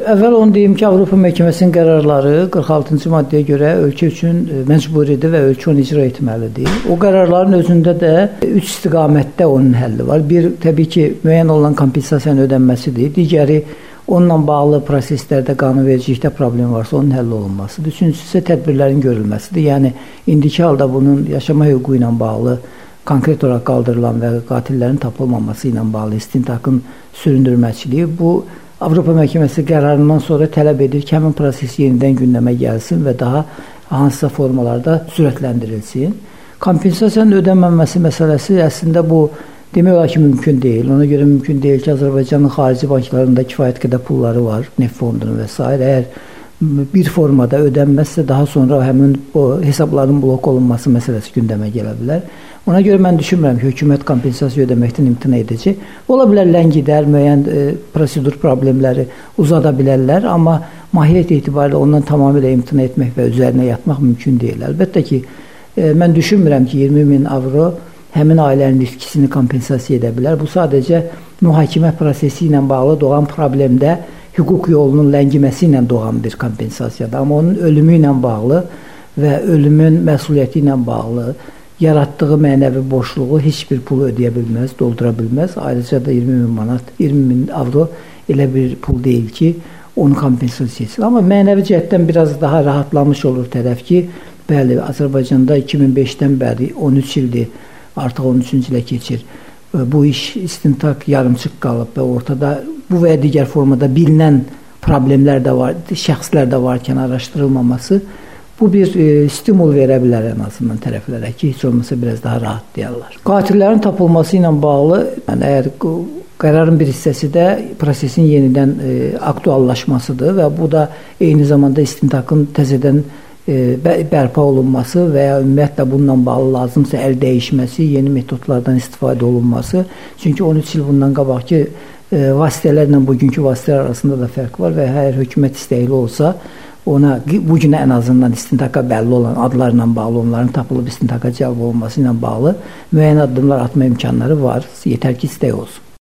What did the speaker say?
Əvvəl onu deyim ki, Avropa Məhkəməsinin qərarları 46-cı maddəyə görə ölkə üçün məcburidir və ölkə onu icra etməlidir. O qərarların özündə də 3 istiqamətdə onun həlli var. Bir, təbii ki, müəyyən olan kompensasiyanın ödənməsidir. Digəri, onunla bağlı proseslərdə, qanunvericilikdə problem varsa onun həlli olunmasıdır. Üçüncüsü isə tədbirlərin görülməsidir. Yəni, indiki halda bunun yaşama hüququ ilə bağlı konkret olaraq qaldırılan və qatillərin tapılmaması ilə bağlı istintaqın süründürməçiliyi bu Avropa Məhkəməsi qərarından sonra tələb edir ki, həmin proses yenidən gündəmə gəlsin və daha hansısa formalarda sürətləndirilsin. Kompensasiyanın ödənməməsi məsələsi əslində bu demək olar ki, mümkün deyil. Ona görə mümkün deyil ki, Azərbaycanın xarici banklarında kifayət qədər pulları var, neft fondunun və s. Əgər bir formada ödənməzsə daha sonra həmin o hesabların blok olunması məsələsi gündəmə gələ bilər. Ona görə mən düşünmürəm ki, hökumət kompensasiya ödəməkdən imtina edəcək. Ola bilər ləngidər, müəyyən prosedur problemləri uzada bilərlər, amma mahiyyət etibarilə ondan tamamilə imtina etmək və üzərinə yatmaq mümkün deyil. Əlbəttə ki, mən düşünmürəm ki, 20.000 avro həmin ailənin itkisini kompensasiya edə bilər. Bu sadəcə mühakimə prosesi ilə bağlı doğan problemdə hüquq yolunun ləngiməsi ilə doğan bir kompensasiyadır. Amma onun ölümü ilə bağlı və ölümün məsuliyyəti ilə bağlı yaratdığı mənəvi boşluğu heç bir pul ödəyə bilməz, doldura bilməz. Ayrıca da 20.000 manat, 20.000 avro elə bir pul deyil ki, onu kompensasiya etsin. Amma mənəvi cəhətdən biraz daha rahatlamış olur tərəf ki, bəli, Azərbaycanda 2005-dən bəri 13 ildir, artıq 13-cü ilə keçir. Bu iş istintaq yarımçıq qalıb və ortada bu və ya digər formada bilinən problemlər də var, şəxslər də varkən araşdırılmaması bu bir stimul verə bilər ən azından tərəflərə ki, heç olmasa biraz daha rahatlayarlar. Qatillərin tapılması ilə bağlı, yəni əgər qərarın bir hissəsi də prosesin yenidən aktuallaşmasıdır və bu da eyni zamanda istintaqın təzədən bərpa olunması və ya ümumiyyətlə bununla bağlı lazımsa əl dəyişməsi, yeni metodlardan istifadə olunması. Çünki 13 il bundan qabaqki vasitələrlə bugünkü vasitələr arasında da fərq var və əgər hökumət istəkli olsa, ona bu günə ən azından istintaqa bəlli olan adlarla bağlı, onların tapılıb istintaqa cəlb olunması ilə bağlı müəyyən addımlar atma imkanları var. Yetər ki, istək olsun.